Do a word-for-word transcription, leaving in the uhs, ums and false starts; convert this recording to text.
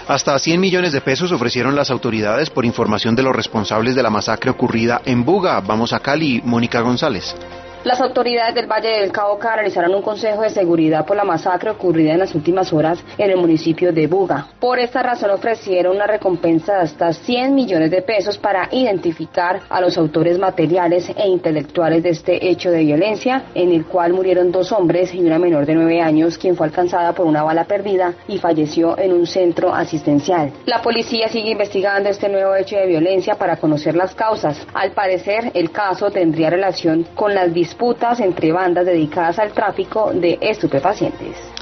Hasta cien millones de pesos ofrecieron las autoridades por información de los responsables de la masacre ocurrida en Buga. Vamos a Cali, Mónica González. Las autoridades del Valle del Cauca realizaron un consejo de seguridad por la masacre ocurrida en las últimas horas en el municipio de Buga. Por esta razón ofrecieron una recompensa de hasta cien millones de pesos para identificar a los autores materiales e intelectuales de este hecho de violencia, en el cual murieron dos hombres y una menor de nueve años, quien fue alcanzada por una bala perdida y falleció en un centro asistencial. La policía sigue investigando este nuevo hecho de violencia para conocer las causas. Al parecer, el caso tendría relación con las disputas entre bandas dedicadas al tráfico de estupefacientes.